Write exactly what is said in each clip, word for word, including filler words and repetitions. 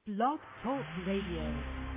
Blog Talk Radio.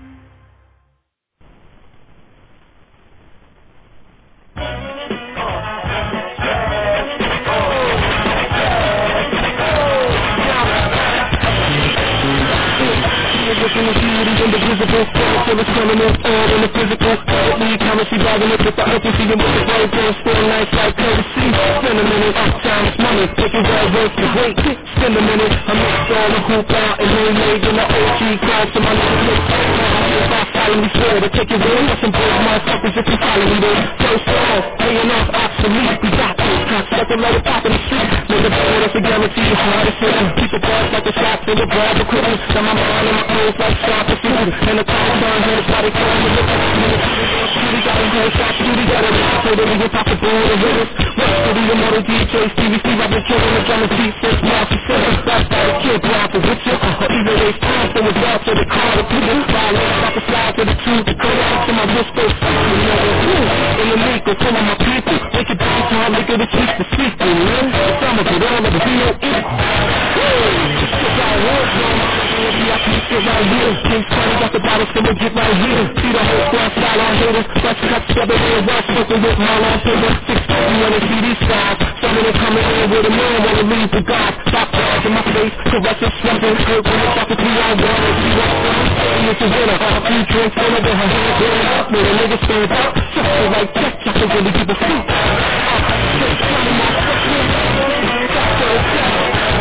Looking at beauty in the visible, feel it's coming in all in the physical. Lead currency bagging it with the urgency and with the brain going still nice like courtesy. Spend a minute, time is money, make it well worth the wait. Spend a minute, I mixed all the hoop out and then made in the O G class to my little lips. If I follow me forward, I take it in, that's some big motherfuckers if you follow me there. First off, paying off obsolete, we got this. Concept of lower top of the street, with the board that's a guarantee, hard to fit. Keep the bars like the shots in the ball, the equipment. Now my mind and my clothes like sharp as food. And the time turn here, it's body calling the liquor. Shooty got his head shot, shooty got it. So that we can pop the board and hit us. West City, the motor D J, C B C, I've been killing the drum and beat since March the seventh. That's by the kid, block for Richard. Even race time, so it's out to the car, the people. Violence, got the slide to the truth. The code out to my wrist, go fuck you know it. In the league, go pull on my people. Make it back time, make it a tweet the sequel, man. The summer, but all of the V O E. Shit got work, man. I can sit right here. King's County got the bottles for legit right here. See the whole squad style on haters. Fresh cut, stubborn and well spoken with my long finger. Six thirty when they see these styles. Some of them coming in with a man wanna leave the God. Stop bars in my face, caressing, sweating. Hurt when it's off the three on one. And see what's coming. And it's a winner. A few drinks full of her hands going up. When a nigga stand up, just feel like check, check, and really give a fuck. Just coming out, fucking. Stop, stop, stop.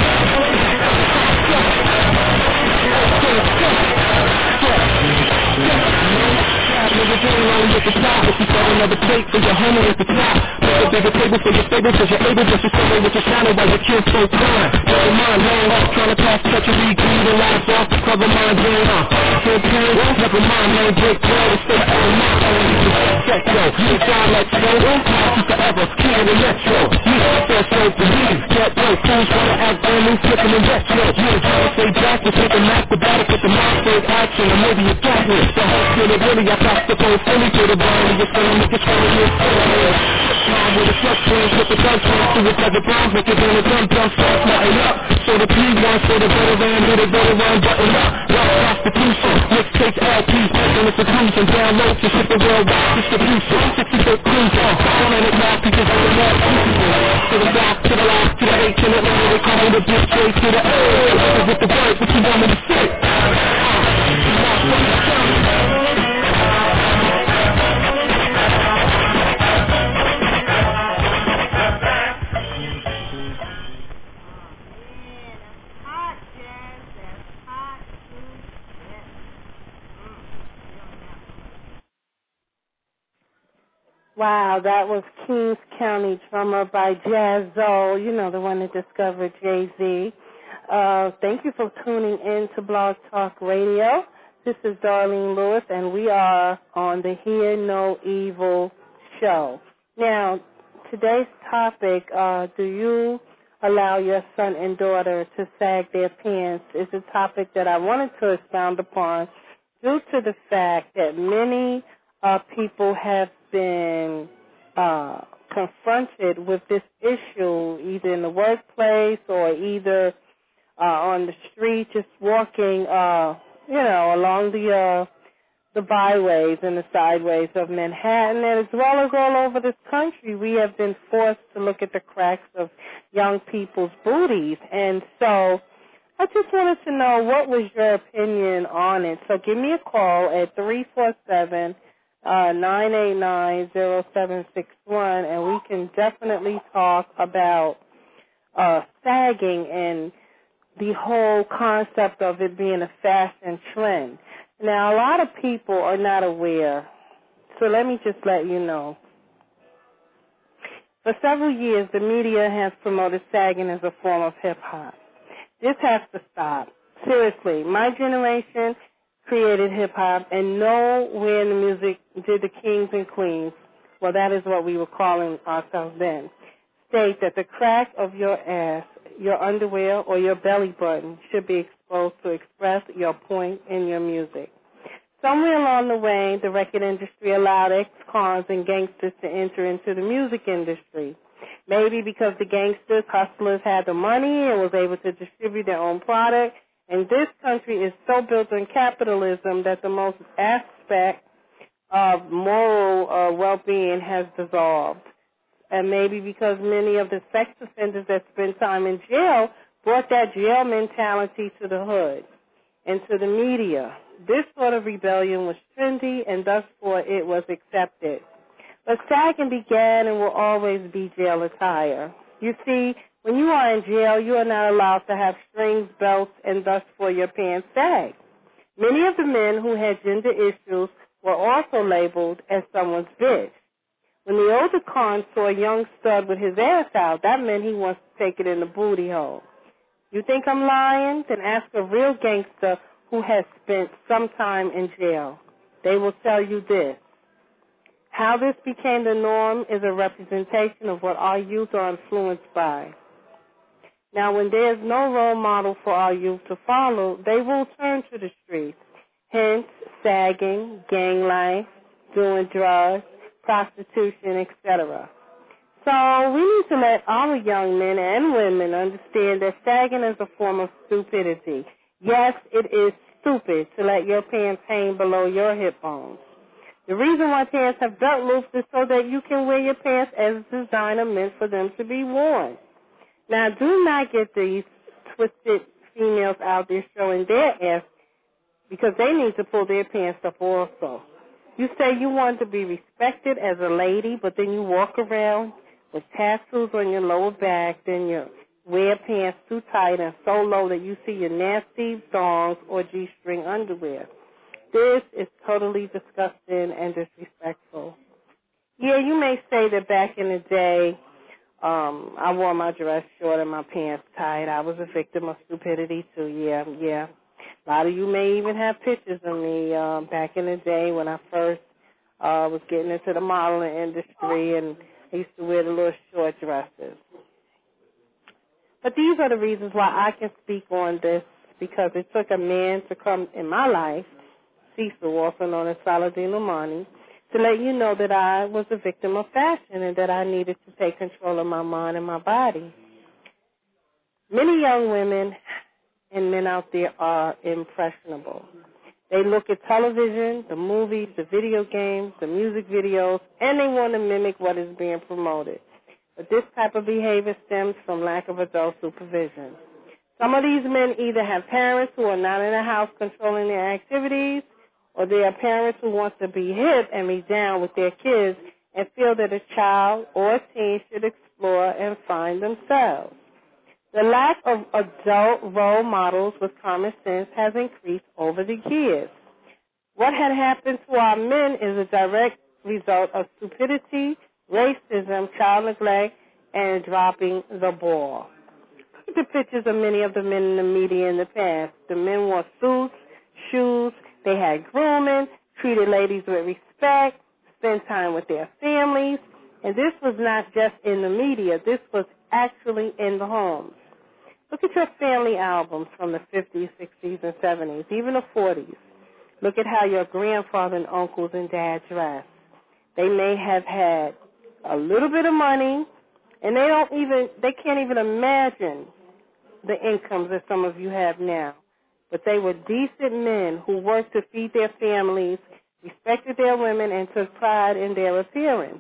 Nigga getting on with the stop. If you throw another plate for your homie at the top. Make a bigger table for your stable, cause you're able just to stay with your shadow while your kids so kind. Never mind, laying off, trying to pass treachery, greed and lies off, cover my brain off. Can't pay, never mind, man, break bread instead of ever my own. Check yo, you sound like slow, pass you forever, kid in the metro. You feel so believe, get low, fools wanna act brand new, flipping in retro. You and John say back, we'll take an acrobatic with the mind state action, or maybe a cat hit. The whole kid it really, I pass the phone fully to the bone, and you're saying you can try to get started. Time with the truck change, with the gun change, to it like a bomb, make it in a gun, jump, start, nothing up. So the P one, so the better van, hit it, better run, button up. Rock prostitution, mixtapes, L Ps, making the seclusion, download to ship the worldwide distribution. sixty-foot cruiser, one in it now, because I'm the last cruiser. To the back, to the left, to the H, and the N, they call me the bitch straight to the A. With the word, what you want me to say? Wow, that was Kings County drummer by Jaz-O, you know, the one that discovered Jay-Z. Uh, thank you for tuning in to Blog Talk Radio. This is Darlene Lewis, and we are on the Hear No Evil show. Now, today's topic, uh, do you allow your son and daughter to sag their pants, is a topic that I wanted to expound upon due to the fact that many uh, people have been uh, confronted with this issue either in the workplace or either uh, on the street, just walking, uh, you know, along the uh, the byways and the sideways of Manhattan, and as well as all over this country. We have been forced to look at the cracks of young people's booties, and so I just wanted to know what was your opinion on it. So give me a call at three four seven, nine eight nine, zero seven six one, and we can definitely talk about uh, sagging and the whole concept of it being a fashion trend. Now, a lot of people are not aware, so let me just let you know. For several years, the media has promoted sagging as a form of hip-hop. This has to stop. Seriously, my generation created hip-hop, and nowhere in the music did the kings and queens, well, that is what we were calling ourselves then, state that the crack of your ass, your underwear, or your belly button should be exposed to express your point in your music. Somewhere along the way, the record industry allowed ex-cons and gangsters to enter into the music industry. Maybe because the gangsters, hustlers had the money and was able to distribute their own product, And this country is so built on capitalism that the most aspect of moral uh, well-being has dissolved. And maybe because many of the sex offenders that spend time in jail brought that jail mentality to the hood and to the media. This sort of rebellion was trendy, and thus for it was accepted. But sagging began and will always be jail attire. You see, when you are in jail, you are not allowed to have strings, belts, and thus for your pants sag. Many of the men who had gender issues were also labeled as someone's bitch. When the older con saw a young stud with his ass out, that meant he wants to take it in the booty hole. You think I'm lying? Then ask a real gangster who has spent some time in jail. They will tell you this. How this became the norm is a representation of what our youth are influenced by. Now, when there is no role model for our youth to follow, they will turn to the streets. Hence, sagging, gang life, doing drugs, prostitution, et cetera. So we need to let our young men and women understand that sagging is a form of stupidity. Yes, it is stupid to let your pants hang below your hip bones. The reason why pants have belt loops is so that you can wear your pants as designer meant for them to be worn. Now, do not get these twisted females out there showing their ass because they need to pull their pants up also. You say you want to be respected as a lady, but then you walk around with tattoos on your lower back, then you wear pants too tight and so low that you see your nasty thongs or G-string underwear. This is totally disgusting and disrespectful. Yeah, you may say that back in the day, um, I wore my dress short and my pants tight. I was a victim of stupidity too. Yeah, yeah. A lot of you may even have pictures of me uh, back in the day when I first uh, was getting into the modeling industry, and I used to wear the little short dresses. But these are the reasons why I can speak on this, because it took a man to come in my life, Cecil, also known as Saladin Lumani, to let you know that I was a victim of fashion and that I needed to take control of my mind and my body. Many young women and men out there are impressionable. They look at television, the movies, the video games, the music videos, and they want to mimic what is being promoted. But this type of behavior stems from lack of adult supervision. Some of these men either have parents who are not in the house controlling their activities, or they are parents who want to be hip and be down with their kids and feel that a child or a teen should explore and find themselves. The lack of adult role models with common sense has increased over the years. What had happened to our men is a direct result of stupidity, racism, child neglect, and dropping the ball. Look at the pictures of many of the men in the media in the past. The men wore suits, shoes, they had grooming, treated ladies with respect, spent time with their families, and this was not just in the media. This was actually in the homes. Look at your family albums from the fifties, sixties, and seventies, even the forties. Look at how your grandfather and uncles and dad dressed. They may have had a little bit of money, and they don't even, they can't even imagine the incomes that some of you have now. But they were decent men who worked to feed their families, respected their women, and took pride in their appearance.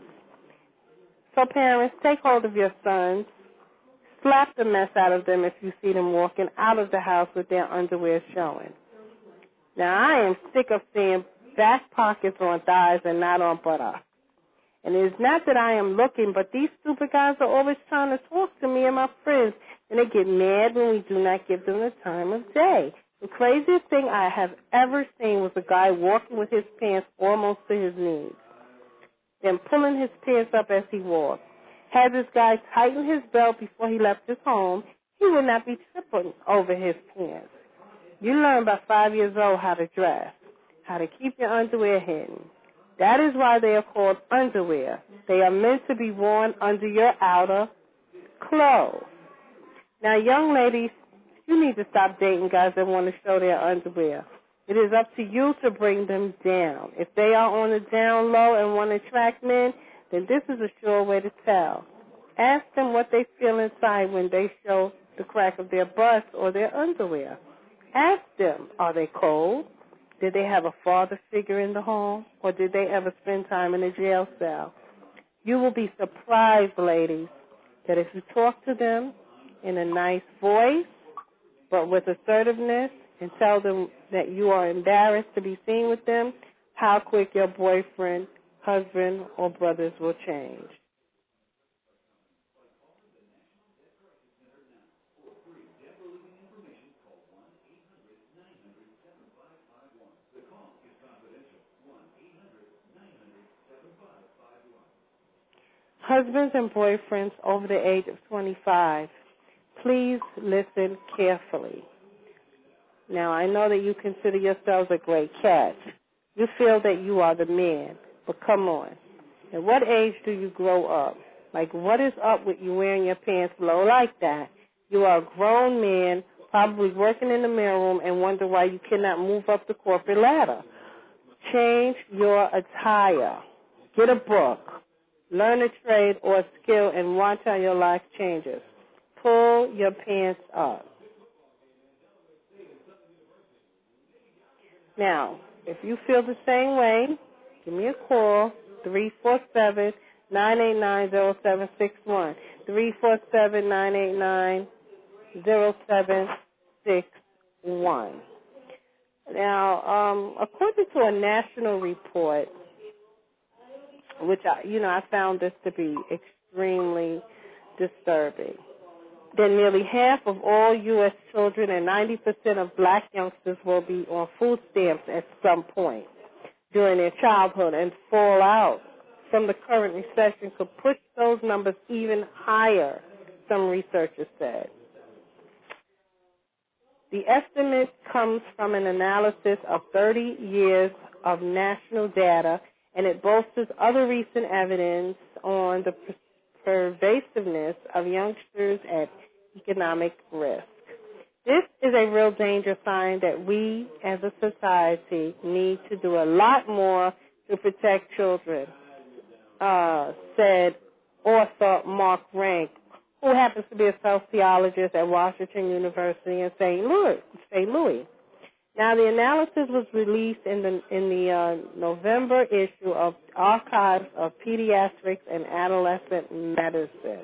So parents, take hold of your sons. Slap the mess out of them if you see them walking out of the house with their underwear showing. Now, I am sick of seeing back pockets on thighs and not on buttocks. And it's not that I am looking, but these stupid guys are always trying to talk to me and my friends, and they get mad when we do not give them the time of day. The craziest thing I have ever seen was a guy walking with his pants almost to his knees, then pulling his pants up as he walked. Had this guy tightened his belt before he left his home, he would not be tripping over his pants. You learn by five years old how to dress, how to keep your underwear hidden. That is why they are called underwear. They are meant to be worn under your outer clothes. Now, young ladies, you need to stop dating guys that want to show their underwear. It is up to you to bring them down. If they are on the down low and want to attract men, then this is a sure way to tell. Ask them what they feel inside when they show the crack of their bust or their underwear. Ask them, are they cold? Did they have a father figure in the home? Or did they ever spend time in a jail cell? You will be surprised, ladies, that if you talk to them in a nice voice, but with assertiveness, and tell them that you are embarrassed to be seen with them, how quick your boyfriend, husband, or brothers will change. Husbands and boyfriends over the age of twenty-five, please listen carefully. Now, I know that you consider yourselves a great catch. You feel that you are the man, but come on. At what age do you grow up? Like, what is up with you wearing your pants low like that? You are a grown man, probably working in the mailroom, and wonder why you cannot move up the corporate ladder. Change your attire. Get a book. Learn a trade or a skill and watch how your life changes. Pull your pants up. Now, if you feel the same way, give me a call, three four seven, nine eight nine, zero seven six one, three four seven, nine eight nine, zero seven six one. Now, um, according to a national report, which I, you know, I found this to be extremely disturbing, that nearly half of all U S children and ninety percent of black youngsters will be on food stamps at some point during their childhood, and fallout from the current recession could push those numbers even higher, some researchers said. The estimate comes from an analysis of thirty years of national data, and it bolsters other recent evidence on the pervasiveness of youngsters at economic risk. This is a real danger sign that we as a society need to do a lot more to protect children, uh, said author Mark Rank, who happens to be a sociologist at Washington University in Saint Louis. Saint Louis. Now, the analysis was released in the in the uh, November issue of Archives of Pediatrics and Adolescent Medicine.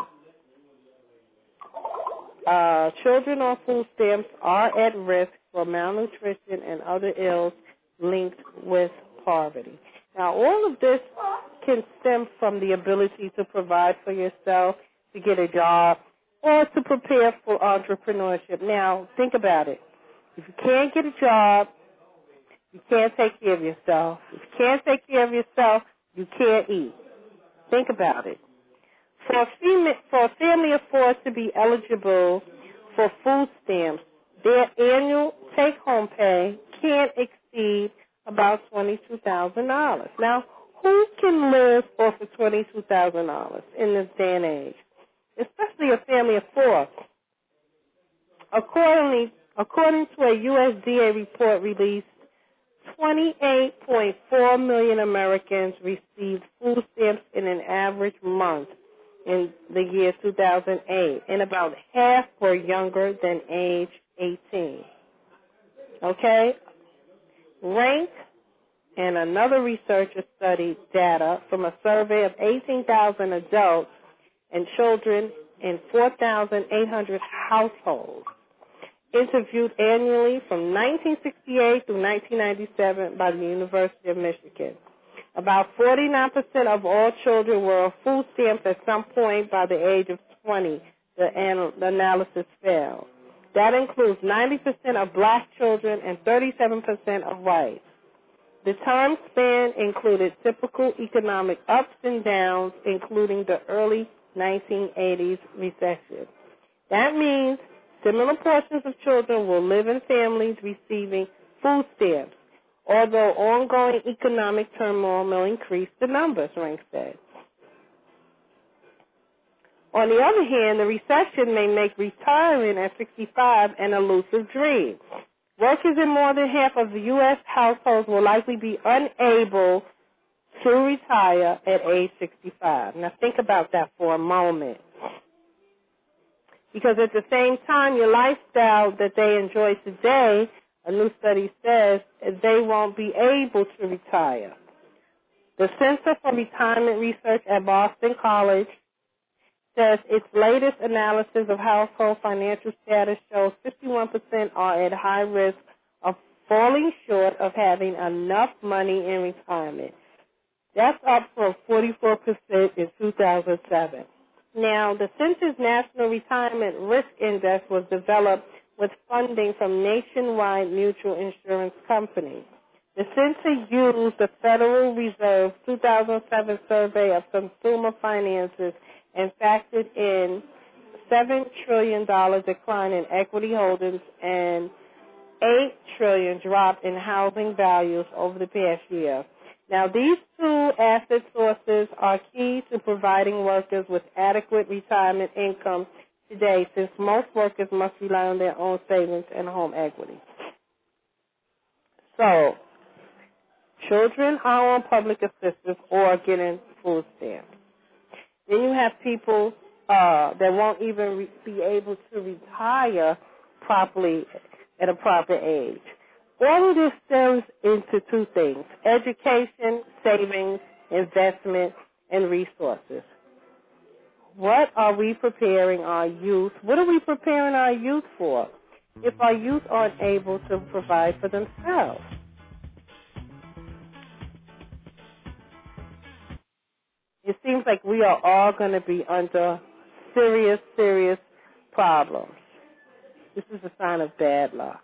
Uh, children on food stamps are at risk for malnutrition and other ills linked with poverty. Now, all of this can stem from the ability to provide for yourself, to get a job, or to prepare for entrepreneurship. Now, think about it. If you can't get a job, you can't take care of yourself. If you can't take care of yourself, you can't eat. Think about it. For a, fema- for a family of four to be eligible for food stamps, their annual take-home pay can't exceed about twenty-two thousand dollars. Now, who can live off of twenty-two thousand dollars in this day and age? Especially a family of four. Accordingly, according to a U S D A report released, twenty-eight point four million Americans received food stamps in an average month in the year two thousand eight, and about half were younger than age eighteen. Okay? Rank and another researcher studied data from a survey of eighteen thousand adults and children in four thousand eight hundred households interviewed annually from nineteen sixty-eight through nineteen ninety-seven by the University of Michigan. About forty-nine percent of all children were on food stamps at some point by the age of twenty, the, anal- the analysis found. That includes ninety percent of black children and thirty-seven percent of whites. The time span included typical economic ups and downs, including the early nineteen eighties recession. That means similar portions of children will live in families receiving food stamps, although ongoing economic turmoil may increase the numbers, Rank said. On the other hand, the recession may make retiring at sixty-five an elusive dream. Workers in more than half of the U S households will likely be unable to retire at age sixty-five. Now think about that for a moment. Because at the same time, your lifestyle that they enjoy today A new study says they won't be able to retire. The Center for Retirement Research at Boston College says its latest analysis of household financial status shows fifty-one percent are at high risk of falling short of having enough money in retirement. That's up from forty-four percent in two thousand seven. Now, the Center's National Retirement Risk Index was developed with funding from Nationwide Mutual Insurance Company. The Center used the Federal Reserve's two thousand seven survey of consumer finances and factored in seven trillion dollars decline in equity holdings and eight trillion dollars drop in housing values over the past year. Now, these two asset sources are key to providing workers with adequate retirement income today, since most workers must rely on their own savings and home equity. So, children are on public assistance or getting food stamps. Then you have people uh, that won't even re- be able to retire properly at a proper age. All of this stems into two things: education, savings, investment, and resources. What are we preparing our youth? What are we preparing our youth for if our youth aren't able to provide for themselves? It seems like we are all going to be under serious, serious problems. This is a sign of bad luck.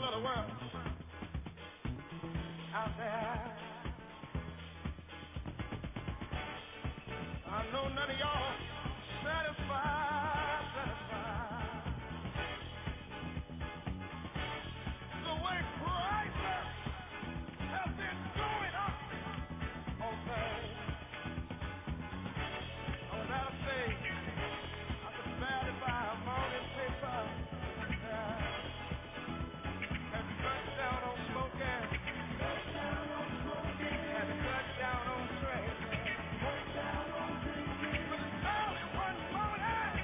people of the world out there. I know none of y'all satisfied, satisfied. The way prices have been going up on things. I was out of state. I could barely buy a morning paper. Yeah. Had to cut down on smoking. Cut down on smoking. Had to cut down on drinking. Cut down on drinking. But early one morning,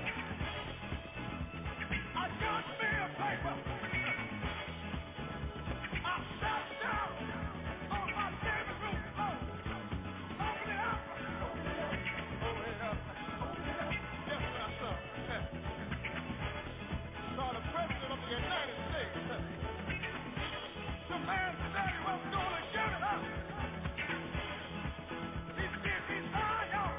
I got me a paper. I sat down on my living room floor. Open it up. Open it up. Guess what I saw? Saw the President of the United States. The man said he was going to give it up. He said he's dying on.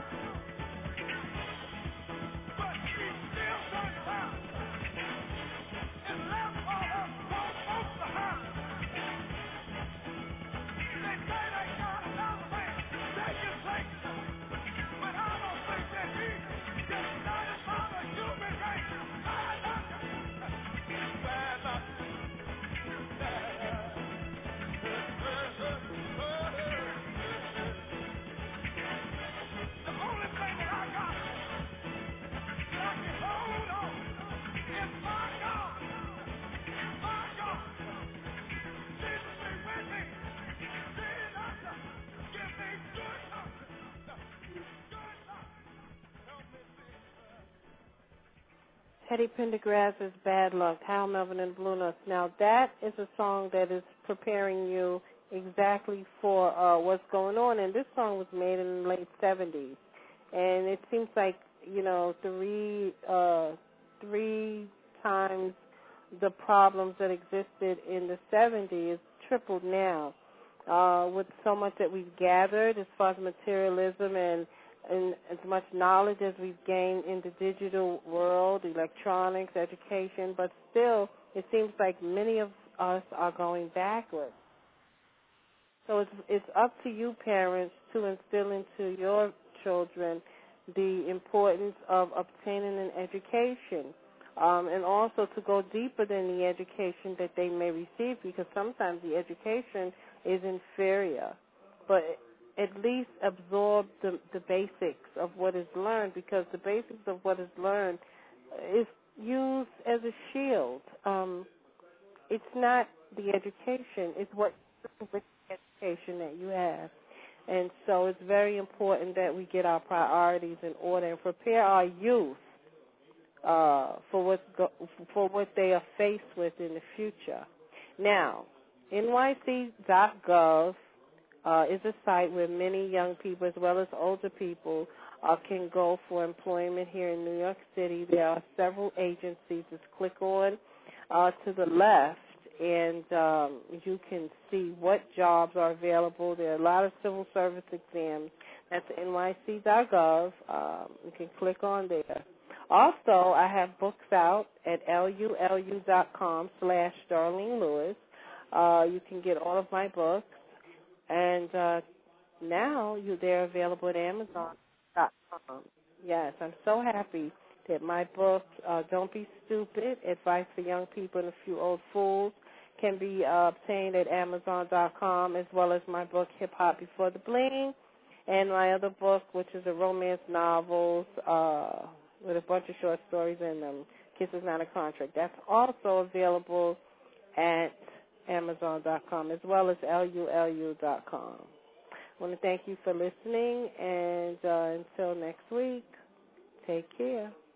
But he still turned around and left all us poor folks behind. They say they got another man they can take. But I don't think that he can satisfy the human race. Bad luck. Bad luck. The only thing that I got that I can hold on is my God. My God. Jesus be with me. Jesus, give me good luck. Good luck. Help me, Jesus. Teddy Pendergrass's Bad Luck, Hal Melvin and Blue Notes. Now, that is a song that is preparing you exactly for uh, what's going on. And this song was made in the late seventies. And it seems like, you know, three, uh, three times the problems that existed in the seventies tripled now. Uh, with so much that we've gathered as far as materialism and and as much knowledge as we've gained in the digital world, electronics, education, but still it seems like many of us are going backwards. So it's it's up to you, parents, to instill into your children the importance of obtaining an education, um, and also to go deeper than the education that they may receive, because sometimes the education is inferior. But at least absorb the, the basics of what is learned, because the basics of what is learned is used as a shield. Um, it's not the education, it's what with the education that you have. And so it's very important that we get our priorities in order and prepare our youth uh, for, what's go- for what they are faced with in the future. Now, N Y C dot gov Uh, is a site where many young people as well as older people uh, can go for employment here in New York City. There are several agencies. Just click on uh, to the left, and um, you can see what jobs are available. There are a lot of civil service exams. That's N Y C dot gov. Um, you can click on there. Also, I have books out at lulu dot com slash Darlene Lewis. Uh, you can get all of my books. And uh, now you they're available at amazon dot com. Yes, I'm so happy that my book, uh, Don't Be Stupid, Advice for Young People and a Few Old Fools, can be uh, obtained at amazon dot com, as well as my book, Hip Hop Before the Bling, and my other book, which is a romance novels uh, with a bunch of short stories in them, Kiss Is Not a Contract. That's also available at amazon dot com, as well as lulu dot com. I want to thank you for listening, and uh, until next week, take care.